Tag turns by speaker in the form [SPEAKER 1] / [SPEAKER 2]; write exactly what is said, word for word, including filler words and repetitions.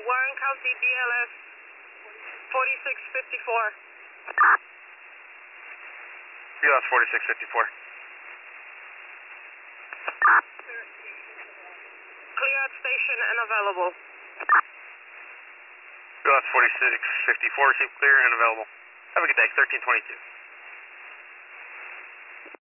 [SPEAKER 1] Warren County B L S forty-six fifty-four.
[SPEAKER 2] B L S forty-six fifty-four.
[SPEAKER 1] Clear at station and available.
[SPEAKER 2] B L S forty-six fifty-four, received clear and available. Have a good day, thirteen twenty-two.